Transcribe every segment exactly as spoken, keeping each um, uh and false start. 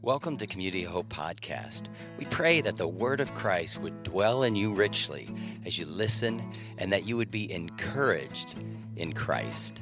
Welcome to Community Hope Podcast. We pray that the word of Christ would dwell in you richly as you listen and that you would be encouraged in Christ.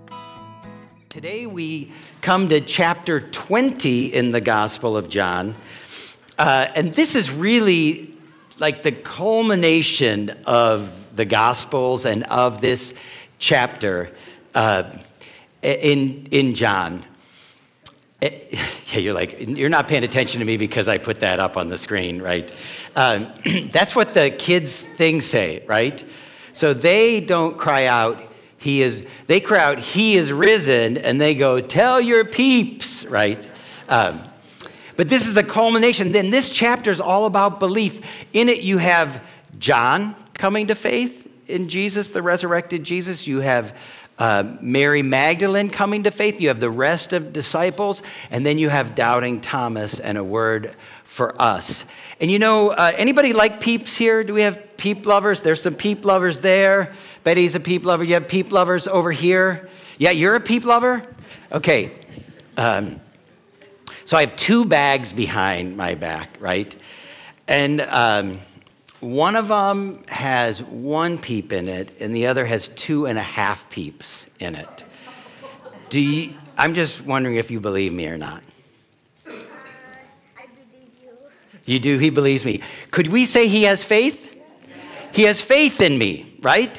Today we come to chapter twenty in the Gospel of John. Uh, and this is really like the culmination of the Gospels and of this chapter uh, in, in John. It, yeah, you're like, you're not paying attention to me because I put that up on the screen, right? Um, that's what the kids' things say, right? So they don't cry out, he is, they cry out, he is risen, and they go, tell your peeps, right? Um, but this is the culmination. Then this chapter is all about belief. In it, you have John coming to faith in Jesus, the resurrected Jesus. You have Uh, Mary Magdalene coming to faith. You have the rest of disciples, and then you have doubting Thomas and a word for us. And you know, uh, anybody like peeps here? Do we have peep lovers? There's some peep lovers there. Betty's a peep lover. You have peep lovers over here. Yeah, you're a peep lover? Okay. Um, so I have two bags behind my back, right? And um, one of them has one peep in it, and the other has two and a half peeps in it. Do you, I'm just wondering if you believe me or not. Uh, I believe you. You do? He believes me. Could we say he has faith? He has faith in me, right?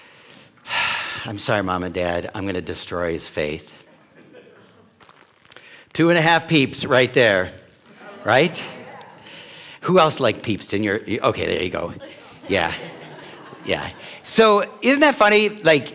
I'm sorry, Mom and Dad. I'm going to destroy his faith. Two and a half peeps right there, right? Who else like peeps in your, okay, there you go. Yeah, yeah. So isn't that funny? Like,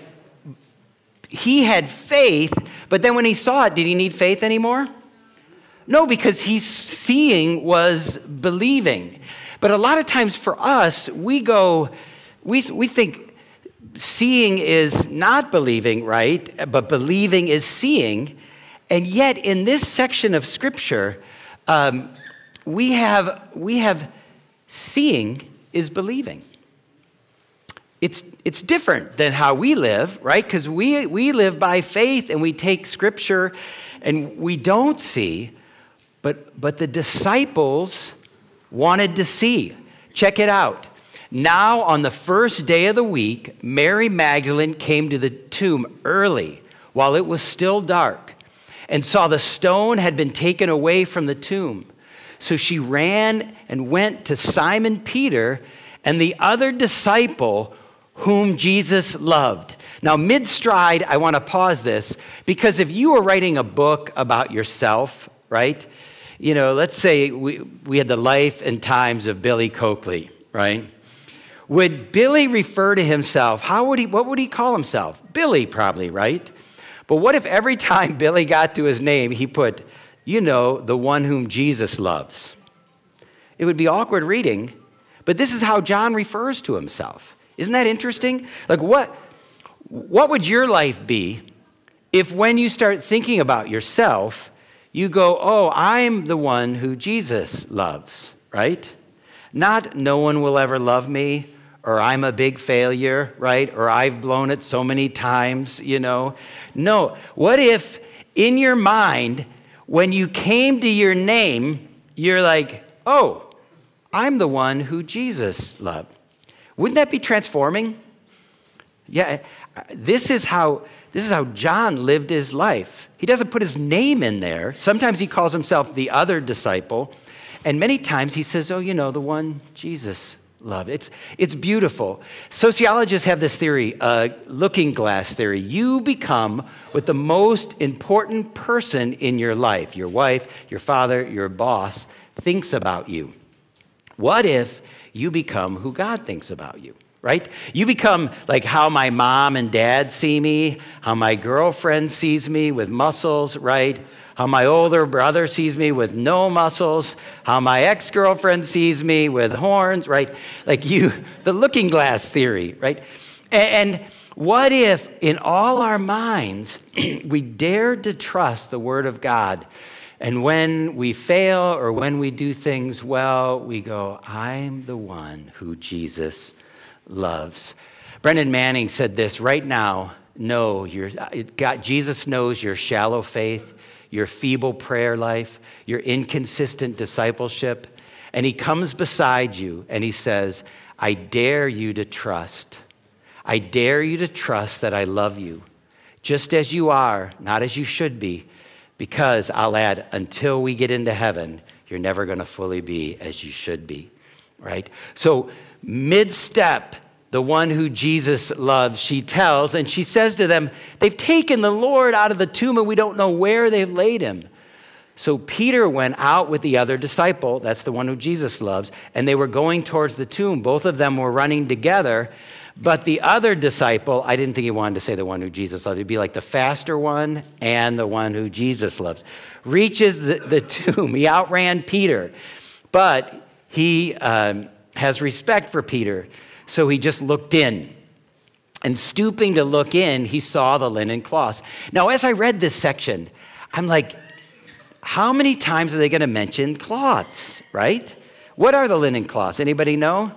he had faith, but then when he saw it, did he need faith anymore? No, because he's seeing was believing. But a lot of times for us, we go, we, we think seeing is not believing, right? But believing is seeing. And yet in this section of Scripture, um, We have, we have seeing is believing. It's, it's different than how we live, right? Because we, we live by faith and we take Scripture and we don't see, but, but the disciples wanted to see. Check it out. Now, on the first day of the week, Mary Magdalene came to the tomb early while it was still dark and saw the stone had been taken away from the tomb. So she ran and went to Simon Peter and the other disciple whom Jesus loved. Now, mid-stride, I want to pause this because if you were writing a book about yourself, right? You know, let's say we, we had the life and times of Billy Coakley, right? Would Billy refer to himself? How would he, what would he call himself? Billy, probably, right? But what if every time Billy got to his name, he put, you know, the one whom Jesus loves? It would be awkward reading, but this is how John refers to himself. Isn't that interesting? Like what, what would your life be if when you start thinking about yourself, you go, oh, I'm the one who Jesus loves, right? Not no one will ever love me, or I'm a big failure, right? Or I've blown it so many times, you know. No, what if in your mind, when you came to your name, you're like, oh, I'm the one who Jesus loved. Wouldn't that be transforming? Yeah, this is how this is how John lived his life. He doesn't put his name in there. Sometimes he calls himself the other disciple, and many times he says, oh, you know, the one Jesus loved. It's, it's beautiful. Sociologists have this theory, uh, looking glass theory. You become what the most important person in your life, your wife, your father, your boss, thinks about you. What if you become who God thinks about you, right? You become like how my mom and dad see me, how my girlfriend sees me with muscles, right? How my older brother sees me with no muscles, how my ex-girlfriend sees me with horns, right? Like you, the looking glass theory, right? And what if in all our minds, we dared to trust the Word of God, and when we fail or when we do things well, we go, I'm the one who Jesus loves. Brendan Manning said this, right now, know your, God, Jesus knows your shallow faith, your feeble prayer life, your inconsistent discipleship. And he comes beside you and he says, I dare you to trust. I dare you to trust that I love you, just as you are, not as you should be, because I'll add, until we get into heaven, you're never going to fully be as you should be, right? So mid-step, the one who Jesus loves, she tells, and she says to them, they've taken the Lord out of the tomb and we don't know where they've laid him. So Peter went out with the other disciple, that's the one who Jesus loves, and they were going towards the tomb. Both of them were running together, but the other disciple, I didn't think he wanted to say the one who Jesus loved, it'd be like the faster one and the one who Jesus loves, reaches the, the tomb. He outran Peter, but he um, has respect for Peter. So he just looked in. And stooping to look in, he saw the linen cloths. Now, as I read this section, I'm like, how many times are they going to mention cloths, right? What are the linen cloths? Anybody know?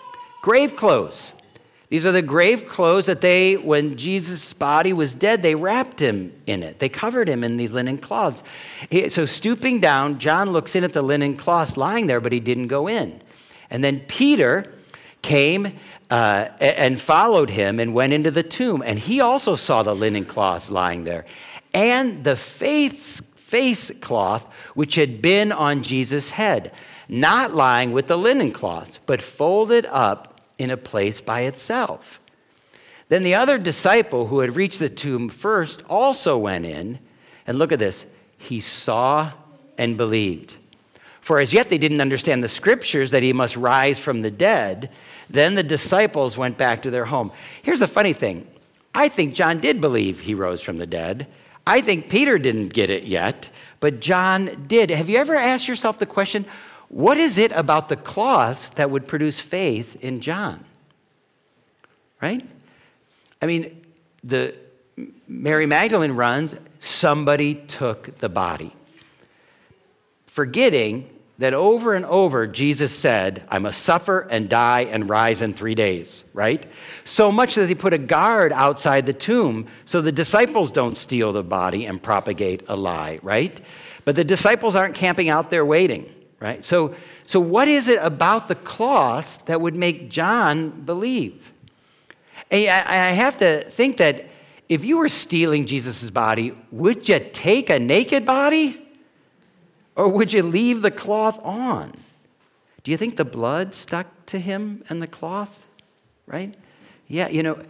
Grave clothes. These are the grave clothes that they, when Jesus' body was dead, they wrapped him in it. They covered him in these linen cloths. So stooping down, John looks in at the linen cloths lying there, but he didn't go in. And then Peter came uh, and followed him and went into the tomb. And he also saw the linen cloths lying there. And the face, face cloth, which had been on Jesus' head, not lying with the linen cloths, but folded up in a place by itself. Then the other disciple who had reached the tomb first also went in. And look at this. He saw and believed. For as yet they didn't understand the scriptures that he must rise from the dead. Then the disciples went back to their home. Here's the funny thing. I think John did believe he rose from the dead. I think Peter didn't get it yet, but John did. Have you ever asked yourself the question, what is it about the cloths that would produce faith in John? Right? I mean, the Mary Magdalene runs, somebody took the body. Forgetting that over and over, Jesus said, I must suffer and die and rise in three days, right? So much that he put a guard outside the tomb so the disciples don't steal the body and propagate a lie, right? But the disciples aren't camping out there waiting, right? So, so what is it about the cloths that would make John believe? And I, I have to think that if you were stealing Jesus' body, would you take a naked body? Or would you leave the cloth on? Do you think the blood stuck to him and the cloth? Right? Yeah, you know,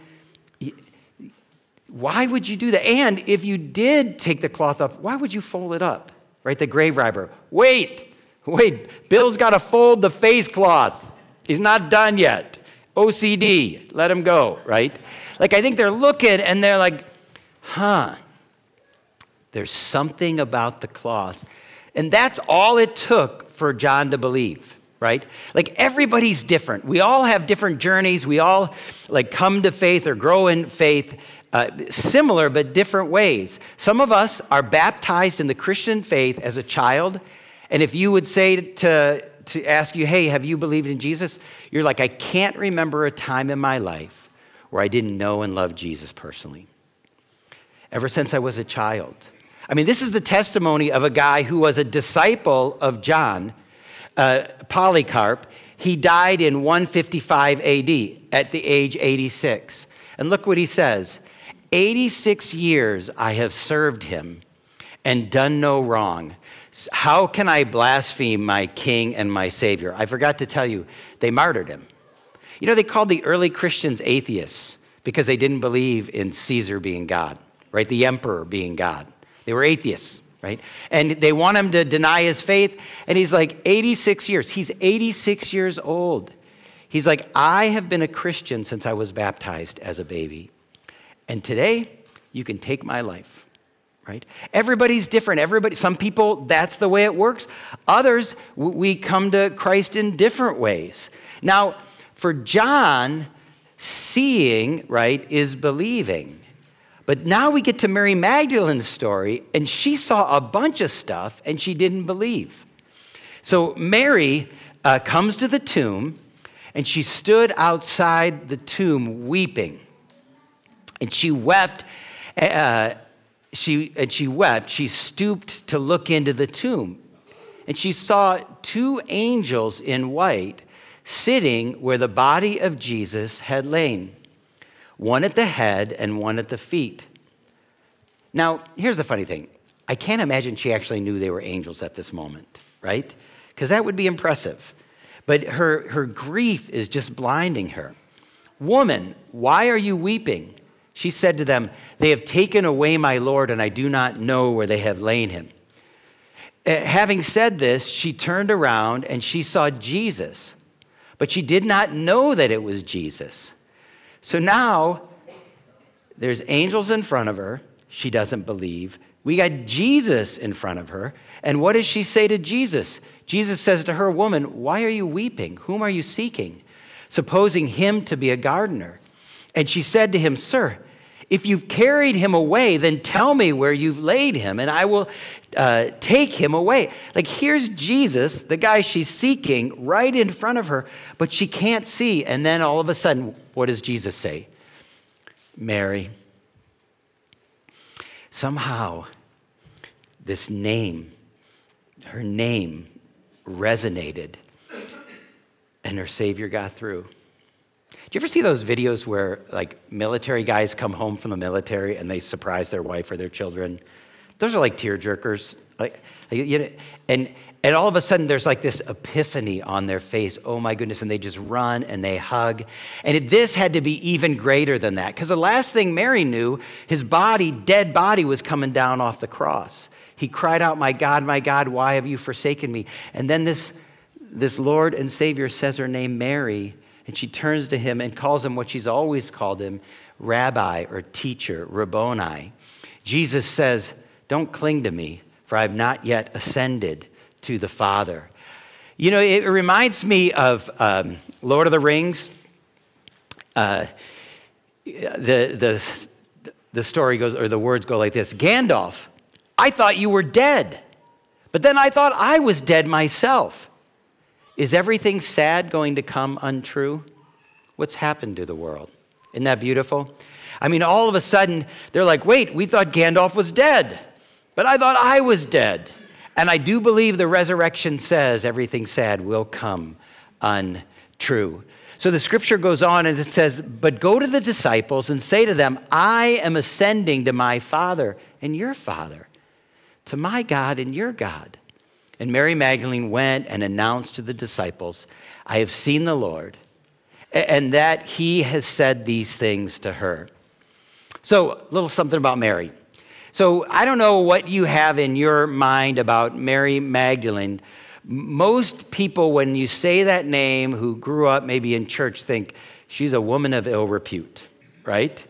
why would you do that? And if you did take the cloth off, why would you fold it up? Right? The grave robber. Wait, wait, Bill's got to fold the face cloth. He's not done yet. O C D, let him go, right? Like, I think they're looking and they're like, huh, there's something about the cloth. And that's all it took for John to believe, right? Like, everybody's different. We all have different journeys. We all like come to faith or grow in faith, uh, similar but different ways. Some of us are baptized in the Christian faith as a child. And if you would say to, to ask you, hey, have you believed in Jesus? You're like, I can't remember a time in my life where I didn't know and love Jesus personally. Ever since I was a child. I mean, this is the testimony of a guy who was a disciple of John, uh, Polycarp. He died in one fifty-five A D at the age eighty-six. And look what he says. eighty-six years I have served him and done no wrong. How can I blaspheme my king and my savior? I forgot to tell you, they martyred him. You know, they called the early Christians atheists because they didn't believe in Caesar being God, right? The emperor being God. They were atheists, right? And they want him to deny his faith. And he's like, eighty-six years. He's eighty-six years old. He's like, I have been a Christian since I was baptized as a baby. And today, you can take my life, right? Everybody's different. Everybody, some people, that's the way it works. Others, we come to Christ in different ways. Now, for John, seeing, right, is believing. But now we get to Mary Magdalene's story, and she saw a bunch of stuff, and she didn't believe. So Mary uh, comes to the tomb, and she stood outside the tomb weeping. And she wept, uh, she, and she wept. She stooped to look into the tomb. And she saw two angels in white sitting where the body of Jesus had lain, one at the head and one at the feet. Now, here's the funny thing. I can't imagine she actually knew they were angels at this moment, right? Because that would be impressive. But her, her grief is just blinding her. Woman, why are you weeping? She said to them, they have taken away my Lord, and I do not know where they have laid him. Uh, having said this, she turned around and she saw Jesus, but she did not know that it was Jesus. So now there's angels in front of her. She doesn't believe. We got Jesus in front of her. And what does she say to Jesus? Jesus says to her, woman, why are you weeping? Whom are you seeking? Supposing him to be a gardener. And she said to him, sir, if you've carried him away, then tell me where you've laid him, and I will uh, take him away. Like, here's Jesus, the guy she's seeking, right in front of her, but she can't see. And then all of a sudden, what does Jesus say? Mary. Somehow, this name, her name resonated, and her Savior got through. Do you ever see those videos where, like, military guys come home from the military and they surprise their wife or their children? Those are like tear jerkers. Like, you know, and and all of a sudden there's like this epiphany on their face. Oh my goodness! And they just run and they hug. And it, this had to be even greater than that, because the last thing Mary knew, his body, dead body, was coming down off the cross. He cried out, "My God, my God, why have you forsaken me?" And then this this Lord and Savior says her name, Mary. And she turns to him and calls him what she's always called him, Rabbi or teacher, Rabboni. Jesus says, don't cling to me, for I have not yet ascended to the Father. You know, it reminds me of um, Lord of the Rings. Uh, the, the, the story goes, or the words go like this. Gandalf, I thought you were dead, but then I thought I was dead myself. Is everything sad going to come untrue? What's happened to the world? Isn't that beautiful? I mean, all of a sudden, they're like, wait, we thought Gandalf was dead, but I thought I was dead. And I do believe the resurrection says everything sad will come untrue. So the scripture goes on and it says, but go to the disciples and say to them, I am ascending to my Father and your Father, to my God and your God. And Mary Magdalene went and announced to the disciples, I have seen the Lord, and that he has said these things to her. So a little something about Mary. So I don't know what you have in your mind about Mary Magdalene. Most people, when you say that name, who grew up maybe in church, think she's a woman of ill repute, right?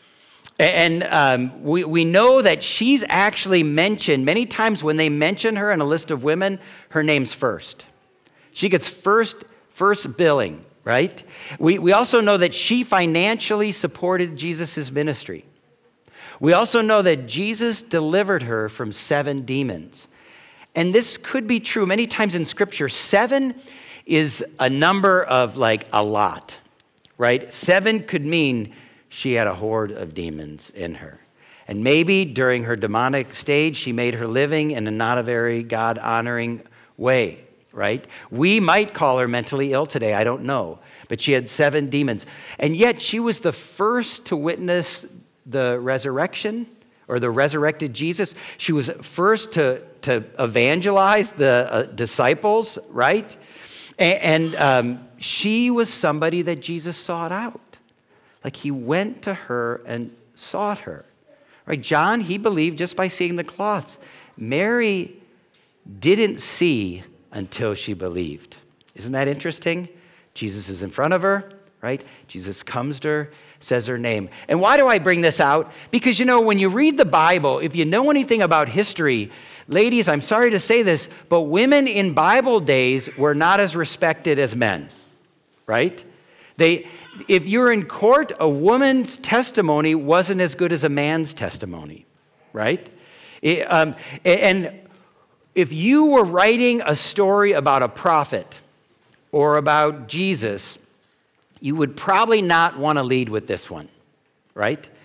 And um, we, we know that she's actually mentioned many times. When they mention her in a list of women, her name's first. She gets first, first billing, right? We, we also know that she financially supported Jesus' ministry. We also know that Jesus delivered her from seven demons. And this could be true many times in Scripture. Seven is a number of like a lot, right? Seven could mean she had a horde of demons in her. And maybe during her demonic stage, she made her living in a not a very God-honoring way, right? We might call her mentally ill today, I don't know. But she had seven demons. And yet she was the first to witness the resurrection or the resurrected Jesus. She was first to, to evangelize the uh, disciples, right? And, and um, she was somebody that Jesus sought out. Like he went to her and sought her. Right? John, he believed just by seeing the cloths. Mary didn't see until she believed. Isn't that interesting? Jesus is in front of her, right? Jesus comes to her, says her name. And why do I bring this out? Because, you know, when you read the Bible, if you know anything about history, ladies, I'm sorry to say this, but women in Bible days were not as respected as men, right? They, if you're in court, a woman's testimony wasn't as good as a man's testimony, right? It, um, and if you were writing a story about a prophet or about Jesus, you would probably not want to lead with this one, right?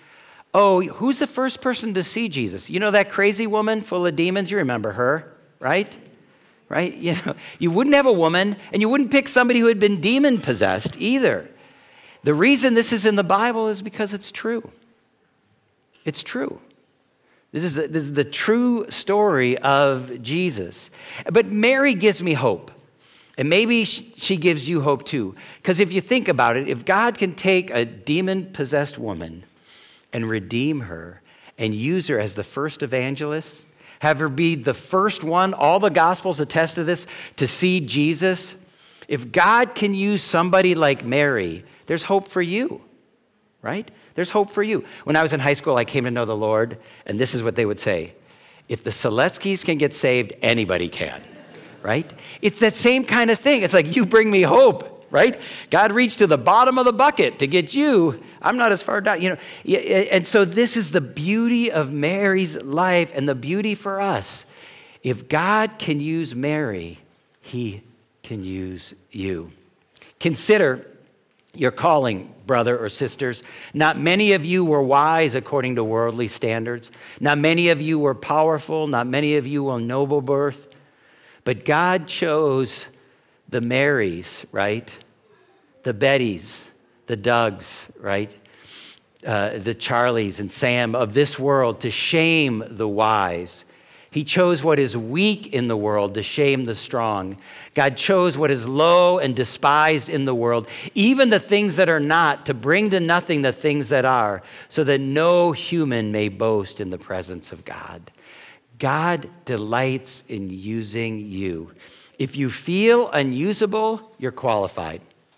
Oh, who's the first person to see Jesus? You know that crazy woman full of demons? You remember her, right? Right? You know, you wouldn't have a woman, and you wouldn't pick somebody who had been demon-possessed either. The reason this is in the Bible is because it's true. It's true. This is, a, this is the true story of Jesus. But Mary gives me hope. And maybe she gives you hope too. Because if you think about it, if God can take a demon-possessed woman and redeem her and use her as the first evangelist, have her be the first one, all the Gospels attest to this, to see Jesus. If God can use somebody like Mary, there's hope for you, right? There's hope for you. When I was in high school, I came to know the Lord, and this is what they would say. If the Seletskys can get saved, anybody can, right? It's that same kind of thing. It's like, you bring me hope, right? God reached to the bottom of the bucket to get you. I'm not as far down, you know. And so this is the beauty of Mary's life and the beauty for us. If God can use Mary, he can use you. Consider your calling, brother or sisters. Not many of you were wise according to worldly standards. Not many of you were powerful. Not many of you were noble birth. But God chose the Marys, right? The Bettys, the Dougs, right? Uh, the Charlies and Sam of this world to shame the wise. He chose what is weak in the world to shame the strong. God chose what is low and despised in the world, even the things that are not, to bring to nothing the things that are, so that no human may boast in the presence of God. God delights in using you. If you feel unusable, you're qualified.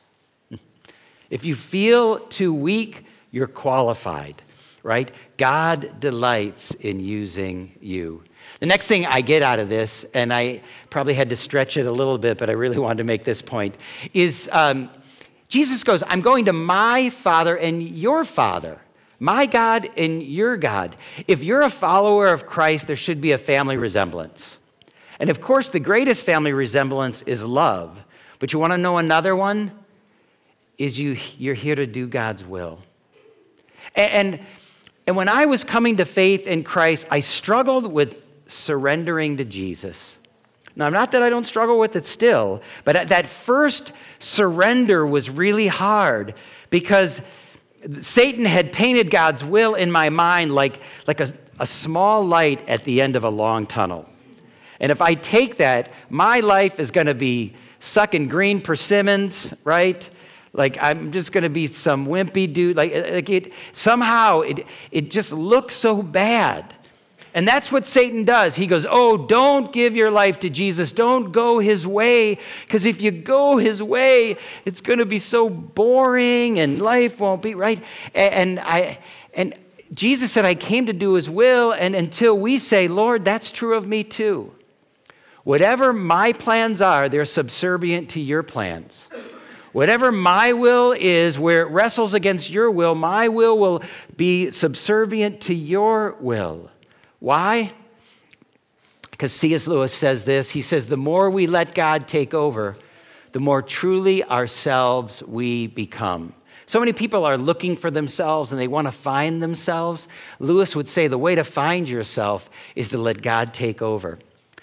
If you feel too weak, you're qualified, right? God delights in using you. The next thing I get out of this, and I probably had to stretch it a little bit, but I really wanted to make this point, is um, Jesus goes, I'm going to my Father and your Father, my God and your God. If you're a follower of Christ, there should be a family resemblance. And of course, the greatest family resemblance is love. But you want to know another one? Is you, you're here to do God's will. And, and, and when I was coming to faith in Christ, I struggled with surrendering to Jesus. Now, not that I don't struggle with it still, but that first surrender was really hard because Satan had painted God's will in my mind like, like a, a small light at the end of a long tunnel. And if I take that, my life is going to be sucking green persimmons, right? Like I'm just going to be some wimpy dude. Like, like it somehow it it just looks so bad. And that's what Satan does. He goes, oh, don't give your life to Jesus. Don't go his way. Because if you go his way, it's going to be so boring and life won't be right. And I and Jesus said, I came to do his will. And until we say, Lord, that's true of me too. Whatever my plans are, they're subservient to your plans. Whatever my will is, where it wrestles against your will, my will will be subservient to your will. Why? Because C S Lewis says this. He says, the more we let God take over, the more truly ourselves we become. So many people are looking for themselves and they want to find themselves. Lewis would say the way to find yourself is to let God take over.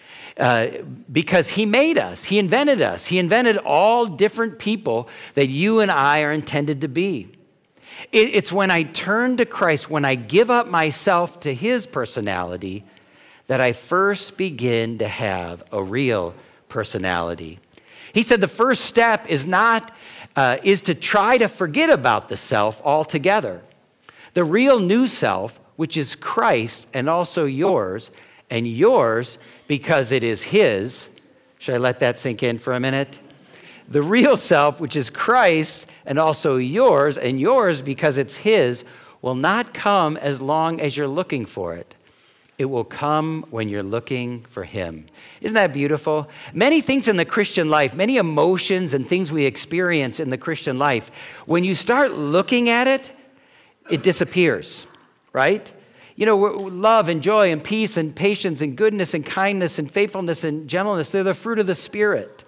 Uh, because he made us, he invented us. He invented all different people that you and I are intended to be. It, it's when I turn to Christ, when I give up myself to his personality, that I first begin to have a real personality. He said the first step is not, uh, is to try to forget about the self altogether. The real new self, which is Christ and also yours, and yours because it is his. Should I let that sink in for a minute? The real self, which is Christ and also yours, and yours because it's his, will not come as long as you're looking for it. It will come when you're looking for him. Isn't that beautiful? Many things in the Christian life, many emotions and things we experience in the Christian life, when you start looking at it, it disappears, right? You know, love and joy and peace and patience and goodness and kindness and faithfulness and gentleness, they're the fruit of the Spirit.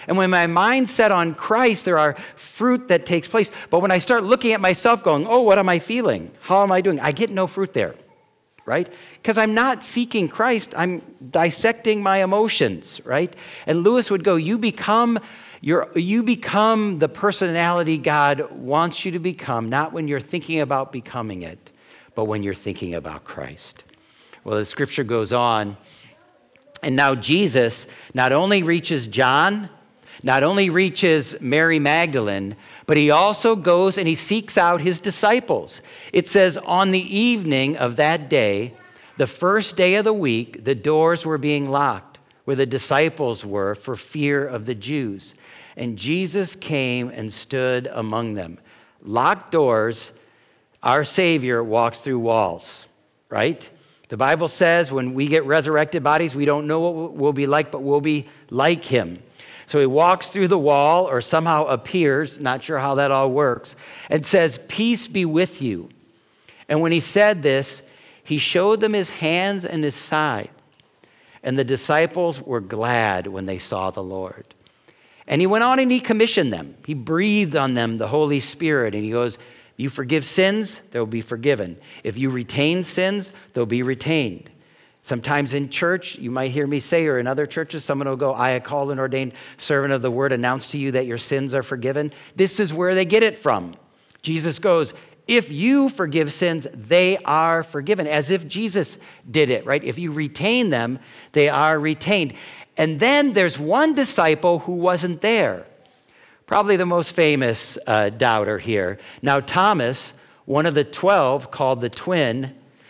And when my mind's set on Christ, there are fruit that takes place. But when I start looking at myself going, oh, what am I feeling? How am I doing? I get no fruit there, right? Because I'm not seeking Christ. I'm dissecting my emotions, right? And Lewis would go, you become, your, you become the personality God wants you to become, not when you're thinking about becoming it, but when you're thinking about Christ. Well, the scripture goes on. And now Jesus not only reaches John, not only reaches Mary Magdalene, but he also goes and he seeks out his disciples. It says, on the evening of that day, the first day of the week, the doors were being locked where the disciples were for fear of the Jews. And Jesus came and stood among them. Locked doors, our Savior walks through walls, right? The Bible says when we get resurrected bodies, we don't know what we'll be like, but we'll be like him. So he walks through the wall or somehow appears, not sure how that all works, and says, peace be with you. And when he said this, he showed them his hands and his side. And the disciples were glad when they saw the Lord. And he went on and he commissioned them. He breathed on them the Holy Spirit. And he goes, you forgive sins, they'll be forgiven. If you retain sins, they'll be retained. Sometimes in church, you might hear me say, or in other churches, someone will go, I, a called and ordained servant of the word, announce to you that your sins are forgiven. This is where they get it from. Jesus goes, if you forgive sins, they are forgiven, as if Jesus did it, right? If you retain them, they are retained. And then there's one disciple who wasn't there. Probably the most famous uh, doubter here. Now, Thomas, one of the twelve, called the twin,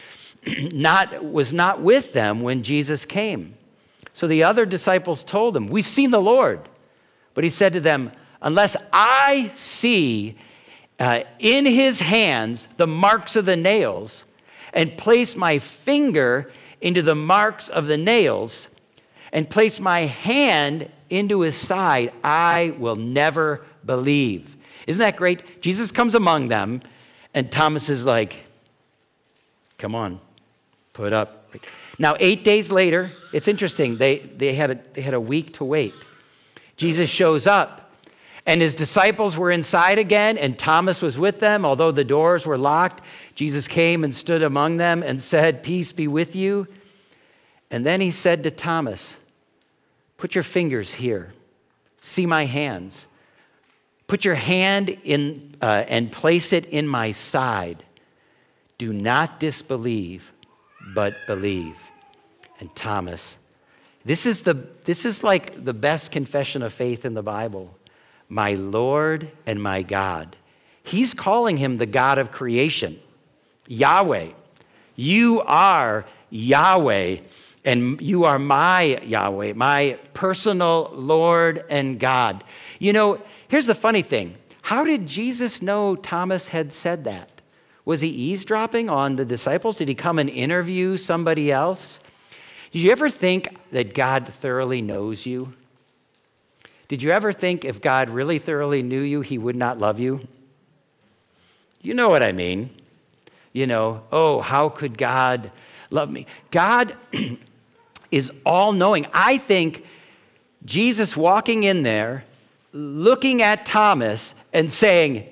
not, was not with them when Jesus came. So the other disciples told him, we've seen the Lord. But he said to them, unless I see uh, in his hands the marks of the nails and place my finger into the marks of the nails and place my hand into his side, I will never believe. Isn't that great? Jesus comes among them, and Thomas is like, come on, put up. Now, eight days later, it's interesting. They, they, had a, they had a week to wait. Jesus shows up, and his disciples were inside again, and Thomas was with them. Although the doors were locked, Jesus came and stood among them and said, peace be with you. And then he said to Thomas, put your fingers here. See my hands. Put your hand in uh, and place it in my side. Do not disbelieve, but believe. And Thomas, this is the this is like the best confession of faith in the Bible. My Lord and my God. He's calling him the God of creation. Yahweh. You are Yahweh. And you are my Yahweh, my personal Lord and God. You know, here's the funny thing. How did Jesus know Thomas had said that? Was he eavesdropping on the disciples? Did he come and interview somebody else? Did you ever think that God thoroughly knows you? Did you ever think if God really thoroughly knew you, he would not love you? You know what I mean. You know, oh, how could God love me? God is all-knowing. I think Jesus walking in there, looking at Thomas and saying,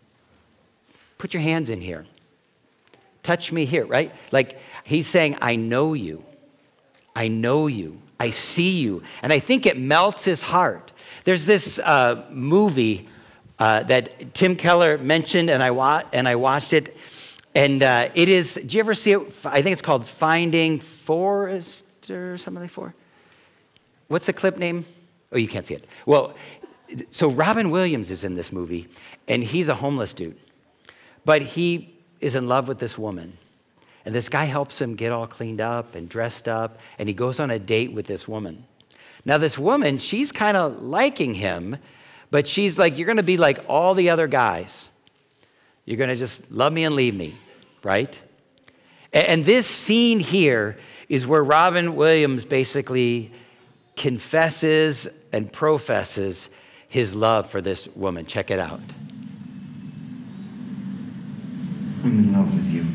put your hands in here. Touch me here, right? Like he's saying, I know you. I know you. I see you. And I think it melts his heart. There's this uh, movie uh, that Tim Keller mentioned, and I, wa- and I watched it. And uh, it is, do you ever see it? I think it's called Finding Forrest or something like that. What's the clip name? Oh, you can't see it. Well, so Robin Williams is in this movie, and he's a homeless dude. But he is in love with this woman. And this guy helps him get all cleaned up and dressed up, and he goes on a date with this woman. Now, this woman, she's kind of liking him, but she's like, you're going to be like all the other guys. You're going to just love me and leave me, right? And this scene here is where Robin Williams basically confesses and professes his love for this woman. Check it out. I'm in love with you.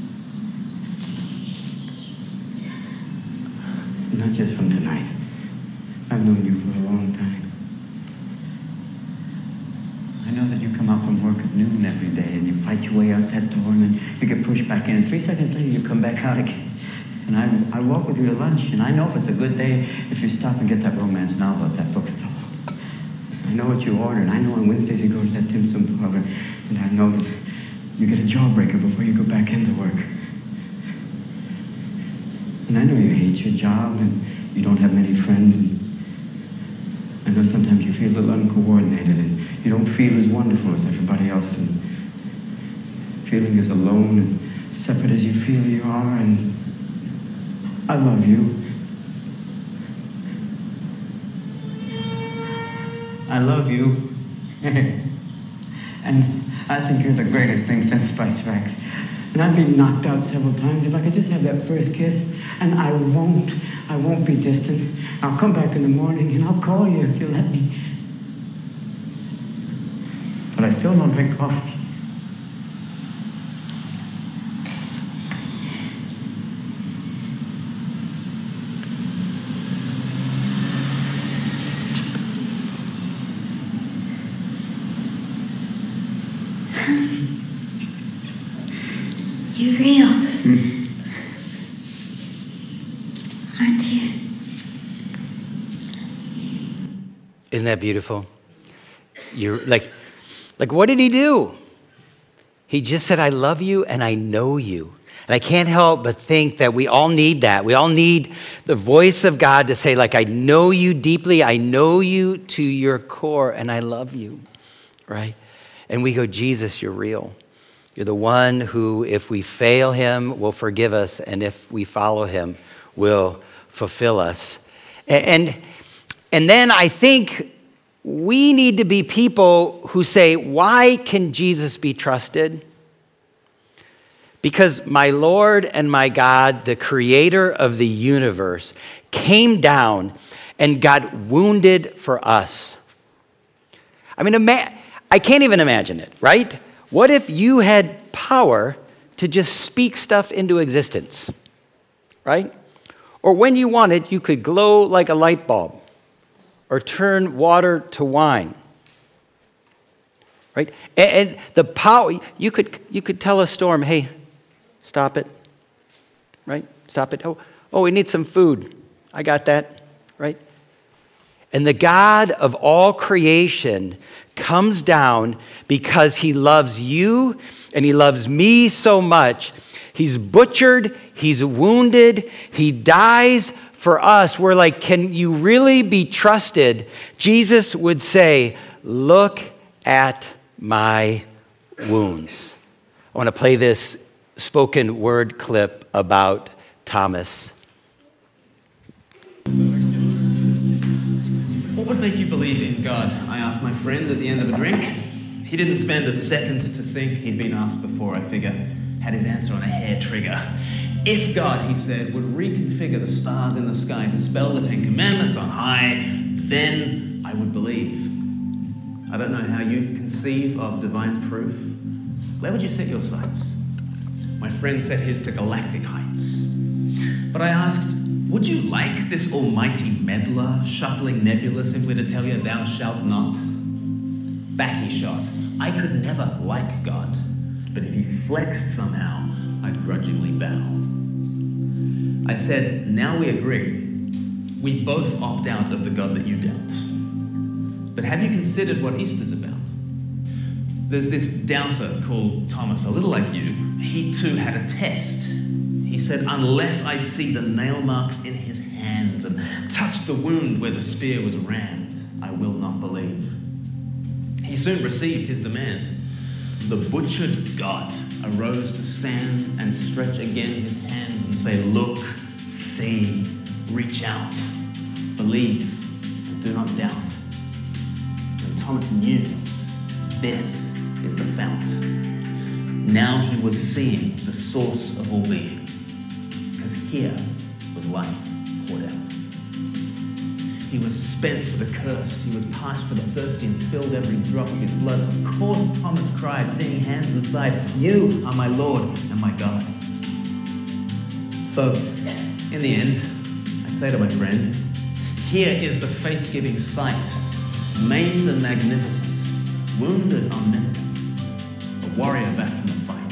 Not just from tonight, I've known you for a long time. I know that you come out from work at noon every day and you fight your way out that door and then you get pushed back in. And three seconds later, you come back out again. And I, I walk with you to lunch, and I know if it's a good day if you stop and get that romance novel at that bookstore. I know what you order, and I know on Wednesdays you go to that dim sum parlor, and I know that you get a jawbreaker before you go back into work. And I know you hate your job, and you don't have many friends, and I know sometimes you feel a little uncoordinated, and you don't feel as wonderful as everybody else, and feeling as alone and separate as you feel you are, and I love you. I love you. And I think you're the greatest thing since Spice Wax. And I've been knocked out several times. If I could just have that first kiss, and I won't, I won't be distant. I'll come back in the morning and I'll call you if you let me. But I still don't drink coffee. You're real, aren't you? Isn't that beautiful? You're like, like, what did he do? He just said, I love you and I know you. And I can't help but think that we all need that. We all need the voice of God to say, like, I know you deeply. I know you to your core and I love you, right? And we go, Jesus, you're real. You're the one who, if we fail him, will forgive us. And if we follow him, will fulfill us. And, and then I think we need to be people who say, why can Jesus be trusted? Because my Lord and my God, the creator of the universe, came down and got wounded for us. I mean, ima- I can't even imagine it, right? What if you had power to just speak stuff into existence, right? Or when you wanted, you could glow like a light bulb or turn water to wine, right? And, and the power, you could, you could tell a storm, hey, stop it, right? Stop it. Oh, oh, we need some food. I got that, right? And the God of all creation comes down because he loves you and he loves me so much. He's butchered, he's wounded, he dies for us. We're like, can you really be trusted? Jesus would say, look at my wounds. I want to play this spoken word clip about Thomas. What would make you believe in God? I asked my friend at the end of a drink. He didn't spend a second to think. He'd been asked before, I figure. Had his answer on a hair trigger. If God, he said, would reconfigure the stars in the sky to spell the Ten Commandments on high, then I would believe. I don't know how you'd conceive of divine proof. Where would you set your sights? My friend set his to galactic heights. But I asked, would you like this almighty meddler, shuffling nebula simply to tell you thou shalt not? Back he shot. I could never like God, but if he flexed somehow, I'd grudgingly bow. I said, now we agree. We both opt out of the God that you doubt. But have you considered what Easter's about? There's this doubter called Thomas, a little like you. He too had a test. He said, unless I see the nail marks in his hands and touch the wound where the spear was rammed, I will not believe. He soon received his demand. The butchered God arose to stand and stretch again his hands and say, look, see, reach out, believe, and do not doubt. And Thomas knew this is the fount. Now he was seeing the source of all being. Because here was life poured out. He was spent for the cursed. He was parched for the thirsty and spilled every drop of his blood. Of course, Thomas cried, seeing hands inside, you are my Lord and my God. So, in the end, I say to my friend, Here is the faith-giving sight, maimed and magnificent, wounded omnipotent, a warrior back from the fight.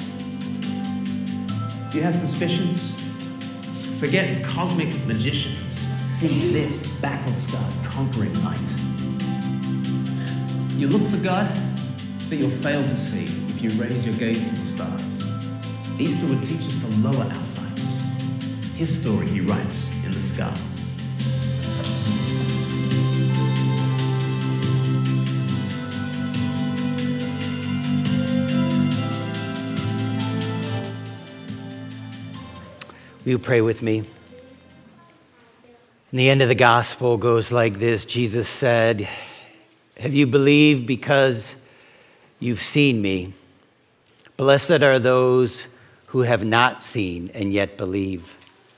Do you have suspicions? Forget cosmic magicians. See this battle-scarred conquering knight. You look for God, but you'll fail to see if you raise your gaze to the stars. Easter would teach us to lower our sights. His story he writes in the scars. Will you pray with me? And the end of the gospel goes like this. Jesus said, "Have you believed because you've seen me? Blessed are those who have not seen and yet believe."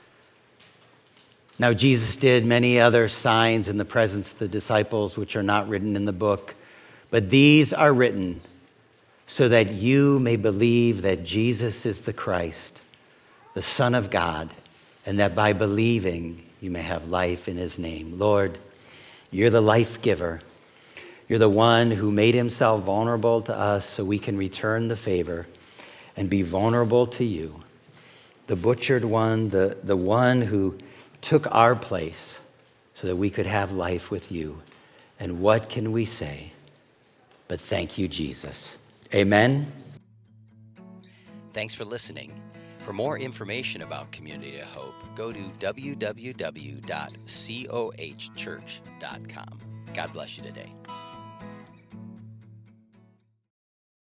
Now, Jesus did many other signs in the presence of the disciples, which are not written in the book, but these are written so that you may believe that Jesus is the Christ, the Son of God, and that by believing you may have life in his name. Lord, you're the life giver. You're the one who made himself vulnerable to us so we can return the favor and be vulnerable to you. The butchered one, the, the one who took our place so that we could have life with you. And what can we say but thank you, Jesus? Amen. Thanks for listening. For more information about Community of Hope, go to w w w dot coh church dot com. God bless you today.